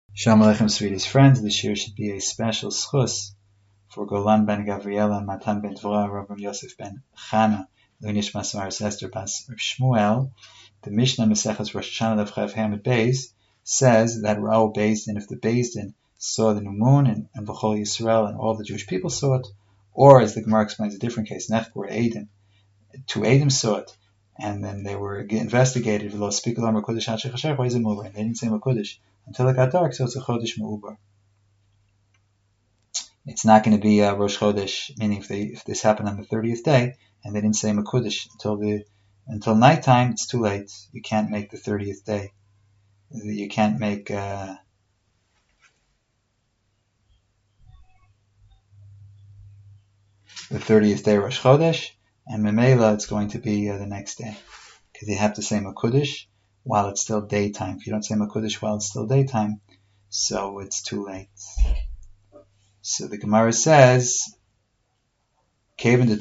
Shalom Aleichem, sweetest friends. This year should be a special schus for Golan ben Gavriela and Matan ben Dvorah, Rabbi Yosef ben Chana, Leinish Masmaris Esther Bas Shmuel. The Mishnah Maseches Rosh Hashanah of Chav Hamid Beis says that Ra'u Beis Din, if the Beis Din saw the new moon and B'chol Yisrael and all the Jewish people saw it, or as the Gemara explains a different case, Nechbor Eidim, two Eidim saw it, and then they were investigated, and they didn't say Makudish until it got dark, so it's a Chodesh Me'ubar. It's not going to be Rosh Chodesh, meaning if this happened on the 30th day, and they didn't say Makudish until nighttime, it's too late. You can't make the 30th day. You can't make the 30th day Rosh Chodesh, and Memela it's going to be the next day, because you have to say Makudish while it's still daytime. If you don't say Makudish while it's still daytime, so it's too late. So the Gemara says, once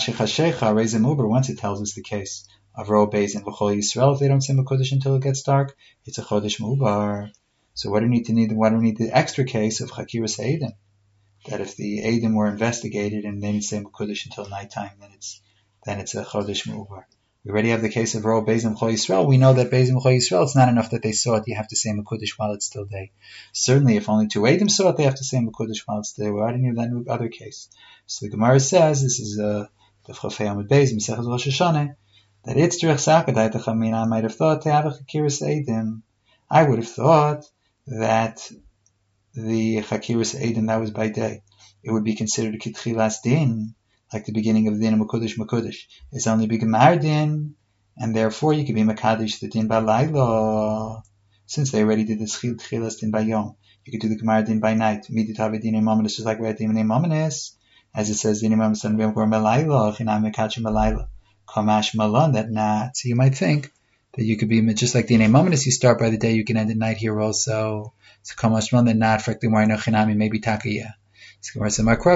it tells us the case of Ro Beis and V'chol Yisrael, if they don't say Makudish until it gets dark, it's a Chodesh Me'ubar. So why do we need the extra case of Chakiras Eidim? That if the Eidim were investigated and they didn't say Makudish until nighttime, then it's a Chodesh Me'ubar. We already have the case of Ro Beis and V'chol Yisrael. We know that Beis and V'chol Yisrael, it's not enough that they saw it. You have to say Makudish while it's still day. Certainly, if only two Eidim saw it, they have to say Makudish while it's day. Why didn't you have that other case? So the Gemara says, this is the Chav Hamid Beis, Masechus Rosh Hashanah, that it's Derech Sakadai Techamina. I might have thought to have a Chakiras Eidim. I would have thought that the Chakiras Eidim, that was by day. It would be considered a Kitchilas Din, like the beginning of the Din of Makudish. It's only be Gemar Din, and therefore you could be Makadish the Din by Laila, since they already did the Tchilas Din by Yom. You could do the Gemar Din by night. Midit Havidin Imaminus, just like we're at the Imaminus, as it says, Din Imam San Bim Gor Melayla, Chinam Mekachim Melayla, Kamash Malan, that not. So you might think that you could be, just like the Imaminus, you start by the day, you can end at night here also. So Kamash Malan, that not, Frekti Marino Chinami, maybe Takaya. It says that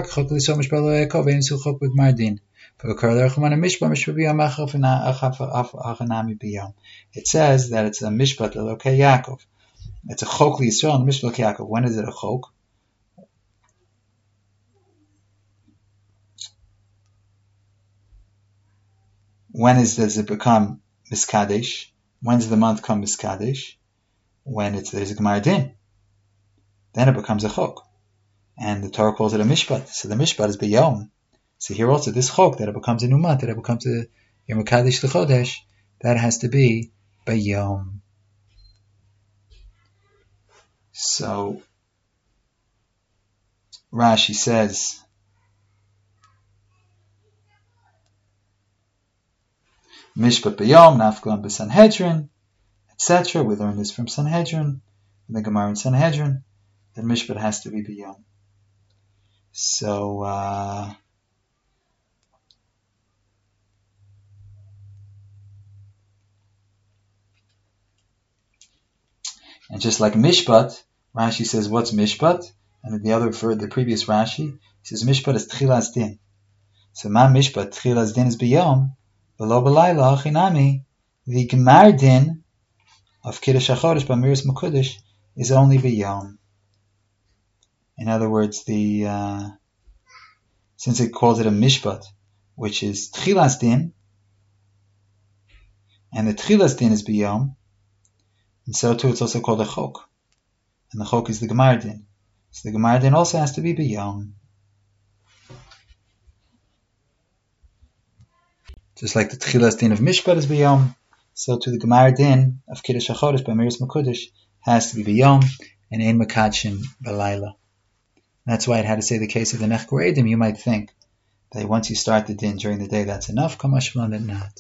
it's a mishpat l'elokei Yaakov. It's a chok l'Yisrael and a mishpat l'elokei Yaakov. When is it a chok? When does it become miskadesh? When does the month come miskadesh? When there's a Gemar Din. Then it becomes a chok. And the Torah calls it a mishpat. So the mishpat is b'yom. So here also, this chok, that it becomes a new month, that it becomes a Yom HaKadosh l'chodesh, that has to be b'yom. So Rashi says, mishpat b'yom, nafklan b'Sanhedrin, etc. We learn this from Sanhedrin, in the Gemara in Sanhedrin, that mishpat has to be b'yom. So, and just like mishpat, Rashi says, what's mishpat? And the previous Rashi, he says, mishpat is tchilas din. So, ma mishpat, tchilas din is b'yom, v'lo b'layla, chinami, the gemar din of Kiddush HaChodesh, b'miris Makudish, is only b'yom. In other words, since it calls it a mishpat, which is tchilas din, and the tchilas din is b'yom, and so too it's also called a chok, and the chok is the gemar din. So the gemar din also has to be b'yom. Just like the tchilas din of mishpat is b'yom, so too the gemar din of Kiddush HaChodesh by Miris Makudish has to be b'yom, and ein makadshim b'layla. That's why it had to say the case of the Nechbor Eidim. You might think that once you start the din during the day, that's enough. Kamash Malan, that not.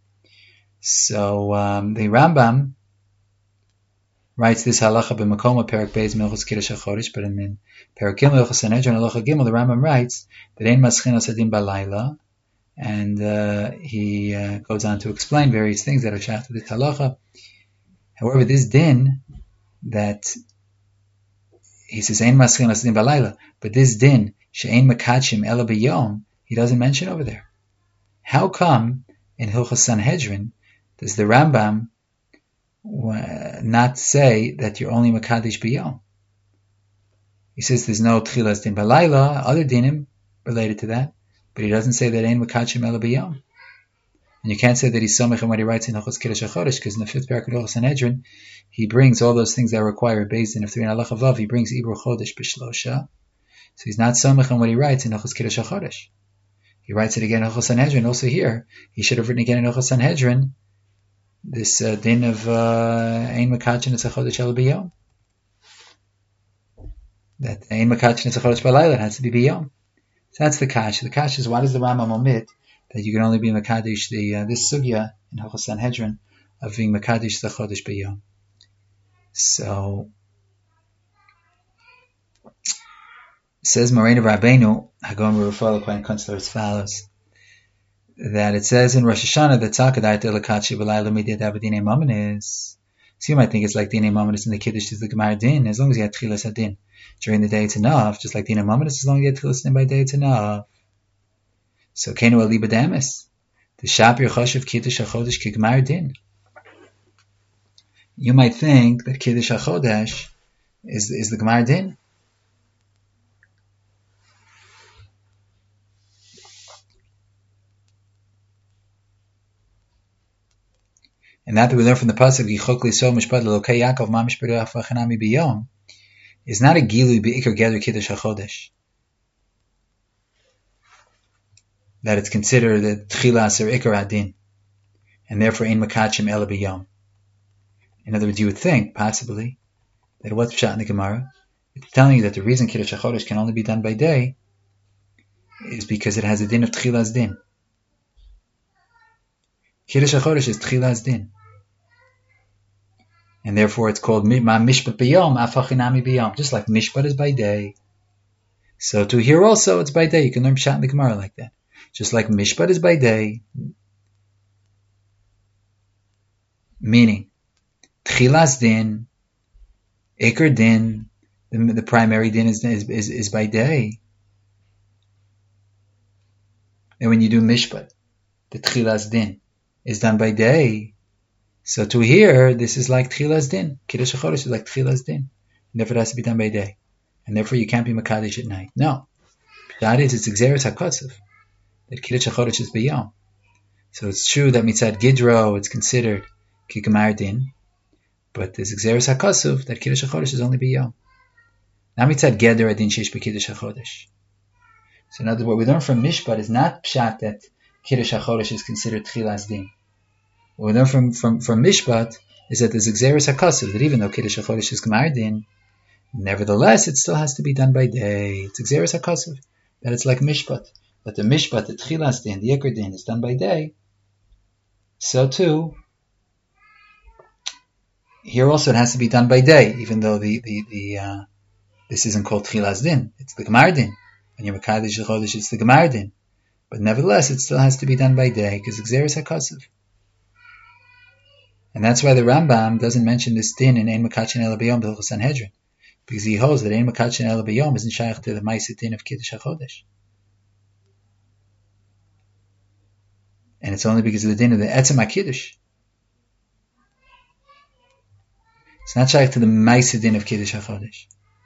So the Rambam writes this halacha b'makoma perak beis milchus Kiddush HaChodesh, but in perak gimel milchus Sanhedrin halacha gimel, the Rambam writes that ein maschinas adin balayla, and he goes on to explain various things that are shafted with halacha. However, this din that he says, Ein maschin din balayla, but this din, she'ein makadshim ela b'yom, he doesn't mention over there. How come in Hilchos Sanhedrin does the Rambam not say that you're only Makadish b'yom? He says there's no tchilas din balayla, other dinim related to that, but he doesn't say that ein makachim ela b'yom. And you can't say that he's somech when he writes in Hilchos Kiddush HaChodesh, because in the 5th parak of Hilchos Sanhedrin, he brings all those things that require based in of 3 and halacha vav. He brings Ibur Chodesh b'shlosha, so he's not somech when he writes in Hilchos Kiddush HaChodesh. He writes it again in Hilchos Sanhedrin. Also here, he should have written again in Hilchos Sanhedrin this din of ein makachim es HaChodesh ela b'yom. That ein makachim es HaChodesh b'layla, it has to be b'yom. So that's the kash. The kash is, why does the Rambam omit that you can only be Makadish this sugya in Hilchos Sanhedrin of being Makadish the Chodesh b'yom. So says Moreinu Rabbeinu Hagom Rufal Kohen Kunstler as follows, that it says in Rosh Hashanah that Tzakadai Telakachi B'Layla Midiyat Abadine Mamanis. So you might think it's like Dine Mamanis in the Kiddush is the Gemara Din. As long as you had Tchilas Adin during the day, it's enough. Just like Dine Mamanis, as long as you had Tchilas Adin by day, it's enough. So Kenu Ali B'Damis, the Shapir Choshev Kiddush HaChodesh Kigmar Din. You might think that Kiddush HaChodesh is the Gemar Din. And that we learn from the pasuk Yichok Lisol Mishpat L'Elokei Yaakov Ma Mishpat Afachanami B'Yom is not a Gilui B'Ikar Gather Kiddush HaChodesh. That it's considered a Tchilas or Ikar Adin, and therefore Ein Makachim Ela B'Yom. In other words, you would think, possibly, that what's Pshat in the Gemara? It's telling you that the reason Kiddush HaChodesh can only be done by day is because it has a din of Tchilas Din. Kiddush HaChodesh is Tchilas Din. And therefore it's called Ma Mishpat B'Yom, Afachinami B'Yom, just like Mishpat is by day. So to here also, it's by day. You can learn Pshat in the Gemara like that. Just like Mishpat is by day, meaning Tchilas Din, Ikar Din, the primary din is by day. And when you do Mishpat, the Tchilas Din is done by day. So to here, this is like Tchilas Din. Kiddush HaChodesh is like Tchilas Din. And therefore it has to be done by day. And therefore you can't be Makadish at night. No. That is, it's Xeris HaKotzev. That Kiddush HaChodesh is B'Yom. So it's true that Mitzad Gidro, it's considered Kikamar Din. But there's Xeris HaKotzev that Kiddush HaChodesh is only B'Yom. Now Mitzad Geder Adin Sheish B'Kiddush HaChodesh. So in other words, what we learn from Mishpat is not Pshat that Kiddush HaChodesh is considered Tchilas Din. What we learn from Mishpat is that there's Xeris HaKotzev, that even though Kiddush HaChodesh is Gemar Din, nevertheless it still has to be done by day. It's Xeris HaKotzev, that it's like Mishpat. That the Mishpat, the Tchilas Din, the Ikar Din is done by day. So too, here also it has to be done by day, even though this isn't called Tchilas Din, it's the Gemar Din. When you're Makadish HaChodesh, it's the Gemar Din. But nevertheless, it still has to be done by day, because Xeris HaKotzev. And that's why the Rambam doesn't mention this din in Ein Makachin Ela B'Yom B'Hilchos Sanhedrin, because he holds that Ein Makachin Ela B'Yom isn't shaykh to the Ma'aseh din of Kiddush HaChodesh. And it's only because of the din of the Etzem HaKiddush. It's not shaykh to the Ma'aseh din of Kiddush HaChodesh.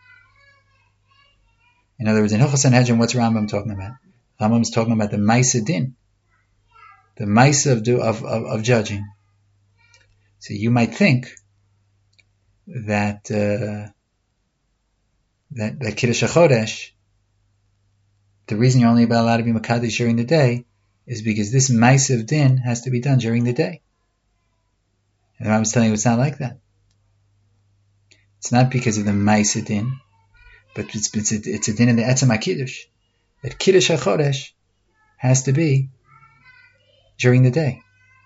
In other words, in Hilchos Sanhedrin, what's Rambam talking about? Rambam is talking about the Ma'aseh din, the Ma'aseh of judging. So you might think that that Kiddush HaChodesh, the reason you're only allowed to be Makadish during the day is because this Ma'aseh din has to be done during the day. And the Rambam is telling you it's not like that. It's not because of the Ma'aseh din, but it's a din in the Etzem HaKiddush, that Kiddush HaChodesh has to be during the day.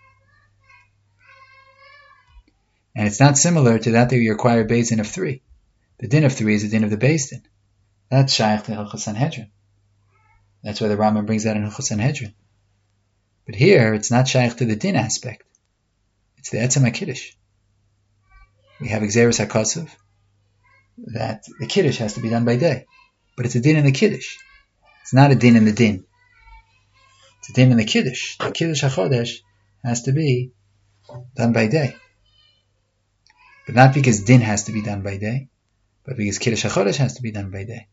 And it's not similar to that you require Beis Din of 3. The din of 3 is the din of the Beis Din. That's shaykh to Hilchos Sanhedrin. That's why the Rambam brings that in Hilchos Sanhedrin. But here, it's not shaykh to the din aspect. It's the Etzem HaKiddush. We have Xeris HaKotzev, that the Kiddush has to be done by day. But it's a din in the Kiddush. It's not a din in the din. It's a din in the Kiddush. The Kiddush HaChodesh has to be done by day. But not because din has to be done by day, but because Kiddush HaChodesh has to be done by day.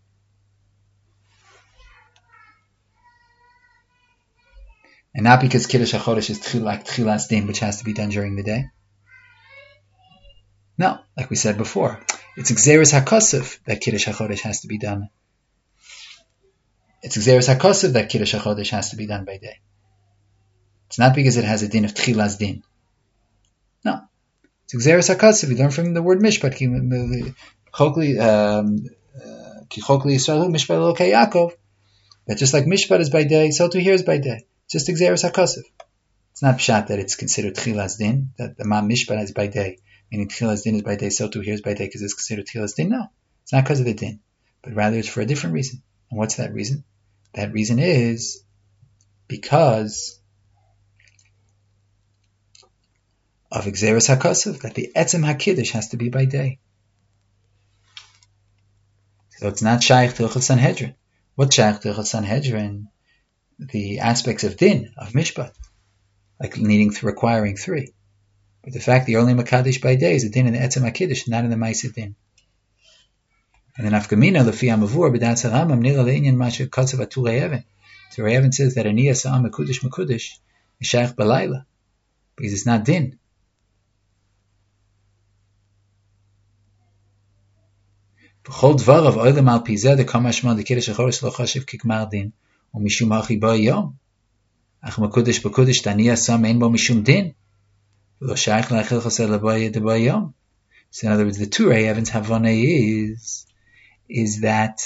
And not because Kiddush HaChodesh is like Tchilas Din, which has to be done during the day. No, like we said before, it's Gzeres HaKosov that Kiddush HaChodesh has to be done. It's Gzeres HaKosov that Kiddush HaChodesh has to be done by day. It's not because it has a din of Tchilas Din. No. It's Gzeres HaKosov. We learn from the word Mishpat. Ki Chokli Yisraelu Mishpat Elokei Yaakov. That just like Mishpat is by day, so too here is by day. It's just Gzeres HaKosov. It's not pshat that it's considered Tchilas Din, that the Mam Mishpat is by day. Meaning Tchilas Din is by day, so too here is by day because it's considered Tchilas Din. No. It's not because of the din. But rather it's for a different reason. And what's that reason? That reason is because of Gzeres HaKosov, that the Etzem HaKiddush has to be by day. So it's not Shaykh to Hilchot Sanhedrin. What's Shaykh to Hilchot Sanhedrin? The aspects of din, of mishpat, like requiring three. But the fact that you're only Makadesh by day is a din in the Etzem HaKiddush, not in the Ma'aseh din. And then Afkamina, Lefi Amavur, B'dat Saramam, Nila Le'inyan Masha Katzav Aturei Even. Turei Even says that Aniyah Sa'am Mekudesh is Shaykh Balayla, because it's not din. V'chol dvarav oilem al pizeh the kamashma the kiddush hachodesh lo chashiv kikmar din u'mishum hachi ba yom ach mekudesh bekudesh taniyah sam ein bo mishum din v'lo shaykh la'achil chaseh l'ba yom. So in other words, the Turei Evan's Havana is that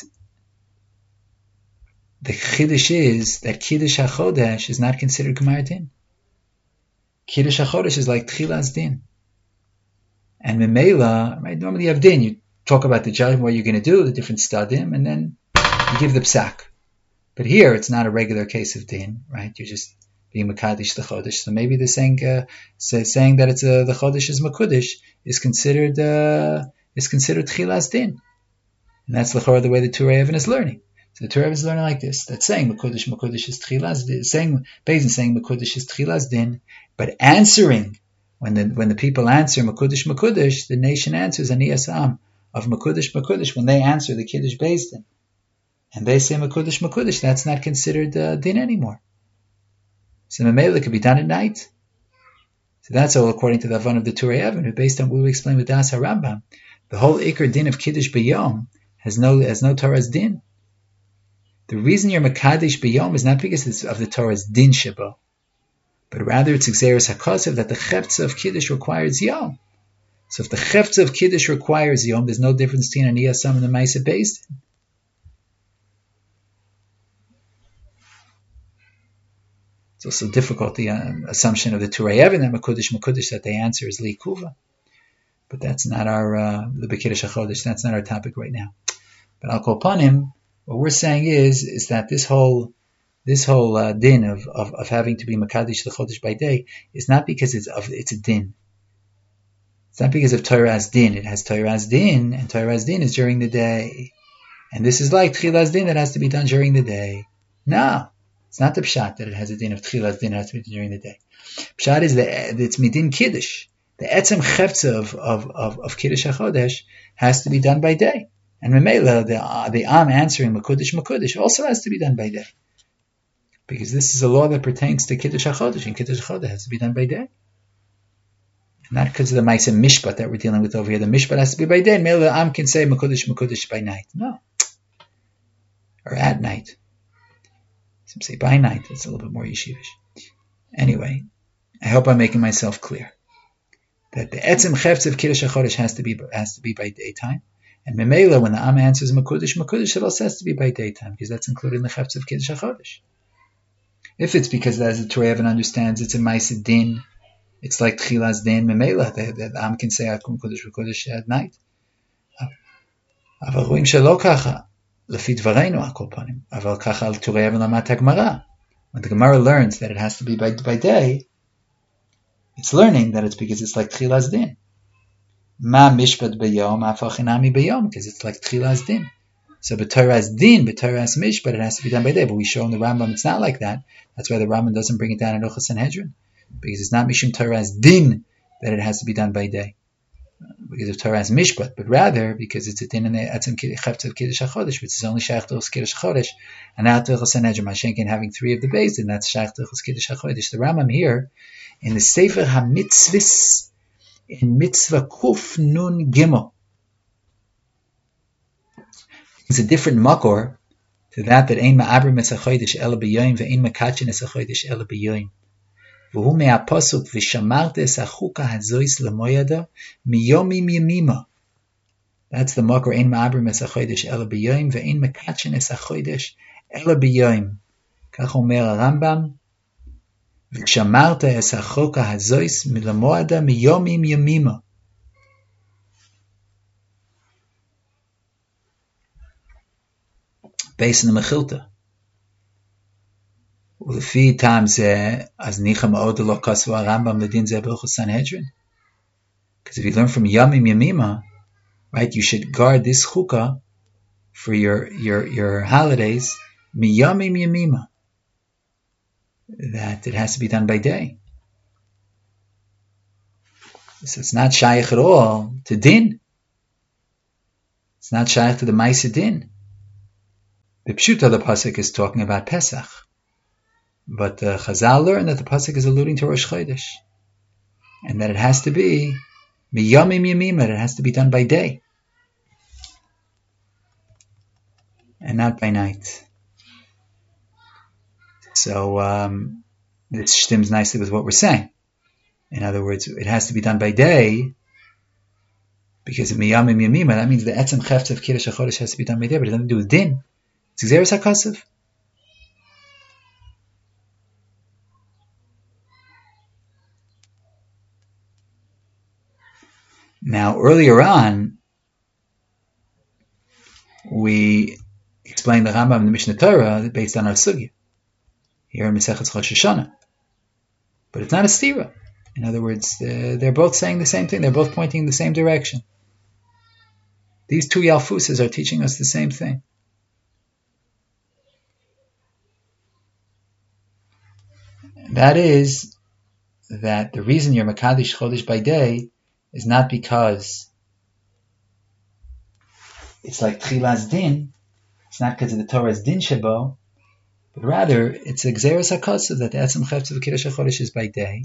the Chiddush is that Kiddush HaChodesh is not considered Gemar Din. Kiddush HaChodesh is like Tchilas Din. And Memela, right, normally you have Din, you talk about the judgment, what you're going to do, the different stadim, and then you give the psak. But here, it's not a regular case of Din, right? You're just being Mekadesh the Chodesh. So maybe they're saying that it's the Chodesh is Mekudesh is considered Tchilas Din. And that's the way the Turei Even is learning. So the Turei Even is learning like this. That's saying Mekudesh is Tchilas Din. Saying Mekudesh is Tchilas Din, but answering when the people answer Mekudesh, the nation answers Aniyas Am of Mekudesh. When they answer the Kiddush Beis Din, and they say Mekudesh, that's not considered Din anymore. So Mamela could be done at night. So that's all according to the Avan of the Turei Even, who based on what we explained with Das HaRambam, the whole Iker Din of Kiddush B'Yom has no Torah's Din. The reason you're Mekadesh B'Yom is not because of the Torah's Din Sheba, but rather it's Gzeres HaKosov that the Chefza of Kiddush requires Yom. So if the Chefza of Kiddush requires Yom, there's no difference between Aniyah Sam and the Ma'aseh Beis Din. It's also difficult, the assumption of the Turei Even that Mekudesh that they answer is Li Kuva. But that's not our, the B'Kiddush HaChodesh, that's not our topic right now. But I'll call upon him, what we're saying is that this whole din of having to be Mekadesh the Chodesh by day is not because it's a din. It's not because of Torah's din. It has Torah's din, and Torah's din is during the day. And this is like Tchilas Din that has to be done during the day. No. It's not the pshat that it has a din of Tchilas Din that has to be done during the day. Pshat is that it's midin Kiddush. The etzem chefza of Kiddush HaChodesh has to be done by day. And Memela, the Am answering Mekudesh also has to be done by day. Because this is a law that pertains to Kiddush HaChodesh, and Kiddush HaChodesh has to be done by day. Not because of the Ma'aseh Mishpat that we're dealing with over here. The Mishpat has to be by day, and Memela, the Am can say Mekudesh by night. No. Or at night. Some say by night. It's a little bit more yeshivish. Anyway, I hope I'm making myself clear that the etzem chefz of Kiddush HaChodesh has to be by daytime, and Memela, when the Am answers Mekudesh, it also has to be by daytime because that's included in the chefz of Kiddush HaChodesh. If it's because, as the Turei Even understands, it's a Ma'aseh Din, it's like Tchilas Din, Memela, the Am can say Mekudesh at night. אבל רואים שלא ככה. לפי דברינו הקולפונים, אבל ככה Turei Even למד הגמרא. When the Gemara learns that it has to be by day, it's learning that it's because it's like Tchilas Din. Ma mishpat b'yom, afachinami b'yom, because it's like Tchilas Din. So b'Torah's Din, b'Torah's mishpat, it has to be done by day. But we show in the Rambam it's not like that. That's why the Rambam doesn't bring it down in Hilchos Sanhedrin, because it's not mishum Torah's Din that it has to be done by day. because of Torah as mishpat, but rather because it's a din in the etzem chefetz of Kiddush HaChodesh, which is only shaykh to Kiddush HaChodesh, and not to Sanhedrin. Mashenkin having 3 of the beis, and that's shaykh to Kiddush HaChodesh. The Rambam here in the Sefer HaMitzvahs in Mitzvah Kuf Nun Gimel, it's a different makor to that ein ma'abrim es hachodesh ela b'yoyim ve'ein makachin es hachodesh ela b'yoyim. V'hu me'apasuk v'shamarte es hachuka hazois l'moyada miyomim yemima. That's the makor ein ma'abrim es hachodesh ela b'yoyim ve'ein makachin es hachodesh ela b'yoyim. Kach omer Rambam, v'shamarte es hachuka hazois l'moyada miyomim yemima. Based on the Mechilta. Well, a few times as nicha ma'od lo kasu Rambam ledin zeh b'ilchos Sanhedrin. Because if you learn from Yamim Yamima, right, you should guard this chukah for your holidays miyamim Yamima. That it has to be done by day. So it's not shaykh at all to din. It's not shaykh to the Ma'aseh din. The Pshuta, the pasuk is talking about Pesach, but Chazal learned that the pasuk is alluding to Rosh Chodesh, and that it has to be miyamim yamim, it has to be done by day, and not by night. So this stems nicely with what we're saying. In other words, it has to be done by day, because miyamim yamim, that means the etzem chefetz of Kiddush HaChodesh has to be done by day, but it doesn't do with din. It's Gzeres HaKasav. Now, earlier on, we explained the Rambam in the Mishnah Torah based on our sugya here in Masechet Rosh Hashanah, but it's not a stira. In other words, they're both saying the same thing. They're both pointing in the same direction. These 2 Yalfusas are teaching us the same thing. That is, that the reason you're Makadish Chodesh by day is not because it's like Tchilas Din, it's not because of the Torah's Din Shebo, but rather it's a Gzeres HaKasav that the Etzem Chefetz of Kiddush HaChodesh is by day.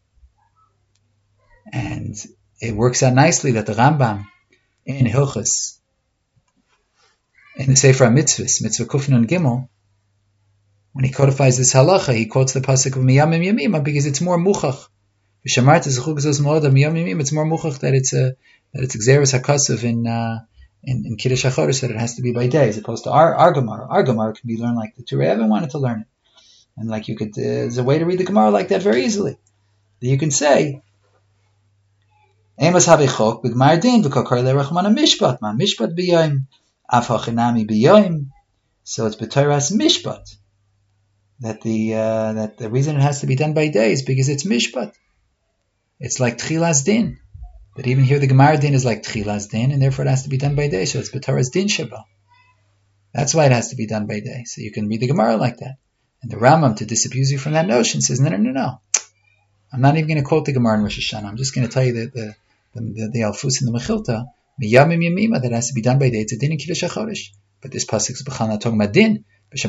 And it works out nicely that the Rambam in Hilchos, in the Sefer HaMitzvahs, Mitzvah Kuf Nun Gimel, when he codifies this halacha, he quotes the pasuk of miyamim yamima because it's more muchach. V'shamarta zechuk zos mo'oda miyamim yamim. It's more muchach that it's gzeres hakasav in Kiddush HaChodesh, that it has to be by day, as opposed to our Gemara. Our Gemara can be learned like the Turei Even wanted to learn it, and like you could. There's a way to read the Gemara like that very easily. That you can say, Emas havichok b'gmar din v'kokar le'rachmana mishpat ma mishpat b'yoyim af hachinami b'yoyim. So it's b'Torah's mishpat. That the reason it has to be done by day is because it's mishpat. It's like tchilas din. But even here the Gemara din is like tchilas din, and therefore it has to be done by day. So it's b'Torah's din sheba. That's why it has to be done by day. So you can read the Gemara like that. And the Rambam, to disabuse you from that notion, says, no. I'm not even going to quote the Gemara in Rosh Hashanah. I'm just going to tell you that the Alfus in the Mechilta, miyamim yamima, that has to be done by day. It's a din in Kiddush HaChodesh. But this pasuk is b'chal not talking about din. And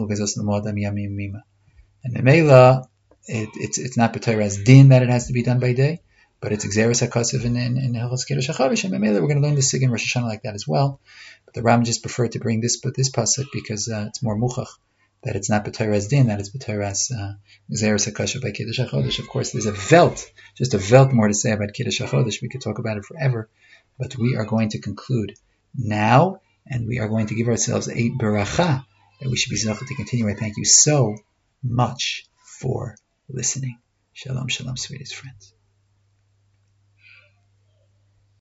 the Mela, it's not b'Torah's din that it has to be done by day, but it's Gzeres HaKasav in Hilchos Kiddush HaChodesh. And Mela, we're going to learn the sig in Rosh Hashanah like that as well. But the Ram just preferred to bring this pasuk because it's more muchach, that it's not b'Torah's din, that it's b'Torah's Gzeres HaKasav by Kiddush HaChodesh. Of course, there's just a velt more to say about Kiddush HaChodesh. We could talk about it forever, but we are going to conclude now, and we are going to give ourselves a beracha that we should be zocheh to continue. I thank you so much for listening. Shalom, shalom, sweetest friends.